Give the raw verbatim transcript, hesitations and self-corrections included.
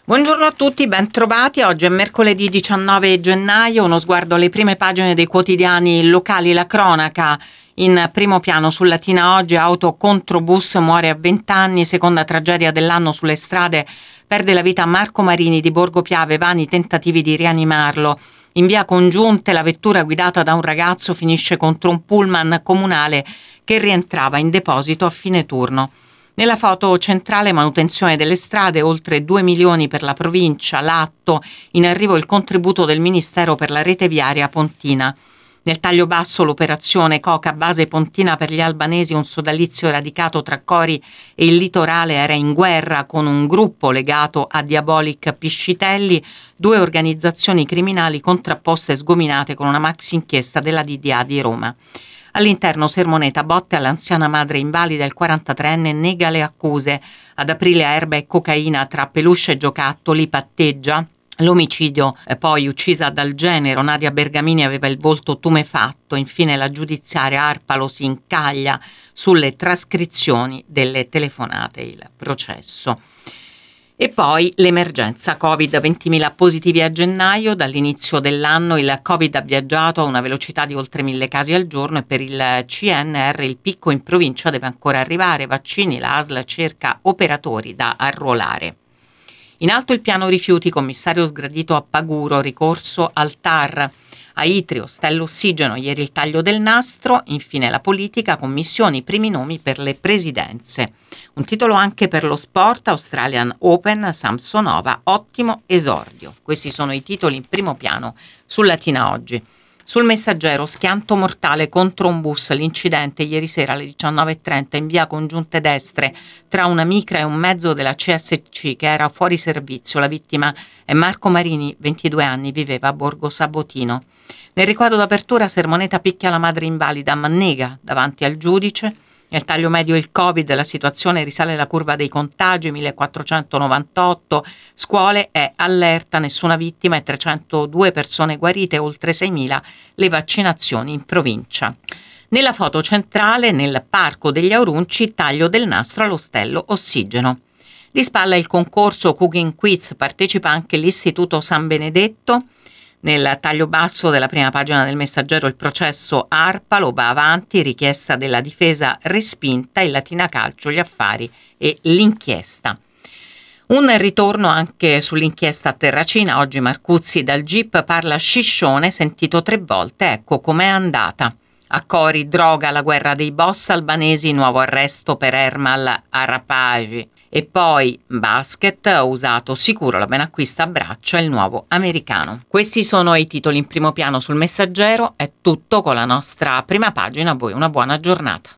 Buongiorno a tutti, ben trovati. Oggi è mercoledì diciannove gennaio, uno sguardo alle prime pagine dei quotidiani locali, la cronaca. In primo piano sul Latina oggi, auto contro bus, muore a venti anni, seconda tragedia dell'anno sulle strade, perde la vita Marco Marini di Borgo Piave, vani tentativi di rianimarlo. In via Congiunte la vettura guidata da un ragazzo finisce contro un pullman comunale che rientrava in deposito a fine turno. Nella foto centrale manutenzione delle strade, oltre due milioni per la provincia, l'atto, in arrivo il contributo del Ministero per la rete viaria pontina. Nel taglio basso l'operazione Coca base pontina per gli albanesi, un sodalizio radicato tra Cori e il litorale era in guerra con un gruppo legato a Diabolic Piscitelli, due organizzazioni criminali contrapposte e sgominate con una maxi inchiesta della D D A di Roma. All'interno sermoneta, botte all'anziana madre invalida, il quarantatreenne nega le accuse. Ad aprile erba e cocaina tra peluche e giocattoli, patteggia. L'omicidio, eh, poi uccisa dal genero, Nadia Bergamini aveva il volto tumefatto. Infine la giudiziaria Arpalo si incaglia sulle trascrizioni delle telefonate, il processo. E poi l'emergenza Covid, ventimila positivi a gennaio, dall'inizio dell'anno il Covid ha viaggiato a una velocità di oltre mille casi al giorno e per il C N R il picco in provincia deve ancora arrivare, vaccini, la A S L cerca operatori da arruolare. In alto il piano rifiuti, commissario sgradito a Paguro, ricorso al T A R. A Itrio, Stello Ossigeno, ieri il taglio del nastro, infine la politica, commissioni, primi nomi per le presidenze. Un titolo anche per lo sport, Australian Open, Samsonova, ottimo esordio. Questi sono i titoli in primo piano sul Latina oggi. Sul Messaggero, schianto mortale contro un bus, l'incidente ieri sera alle diciannove e trenta in via Congiunte Destre tra una micra e un mezzo della C S C che era fuori servizio. La vittima è Marco Marini, ventidue anni, viveva a Borgo Sabotino. Nel riquadro d'apertura Sermoneta picchia la madre invalida, ma nega davanti al giudice. Nel taglio medio il Covid, la situazione risale alla curva dei contagi, millequattrocentonovantotto, scuole è allerta, nessuna vittima e trecentodue persone guarite, oltre seimila le vaccinazioni in provincia. Nella foto centrale, nel Parco degli Aurunci, taglio del nastro allo Stello Ossigeno. Di spalla il concorso Cooking Quiz, partecipa anche l'Istituto San Benedetto. Nel taglio basso della prima pagina del Messaggero il processo Arpalo va avanti, richiesta della difesa respinta, il Latina Calcio, gli affari e l'inchiesta. Un ritorno anche sull'inchiesta a Terracina, oggi Marcuzzi dal G I P parla sciscione, sentito tre volte, ecco com'è andata. A Cori, droga, la guerra dei boss albanesi, nuovo arresto per Ermal Arapagi. E poi basket, usato sicuro, la Benacquista abbraccia il nuovo americano. Questi sono i titoli in primo piano sul Messaggero, è tutto con la nostra prima pagina, a voi una buona giornata.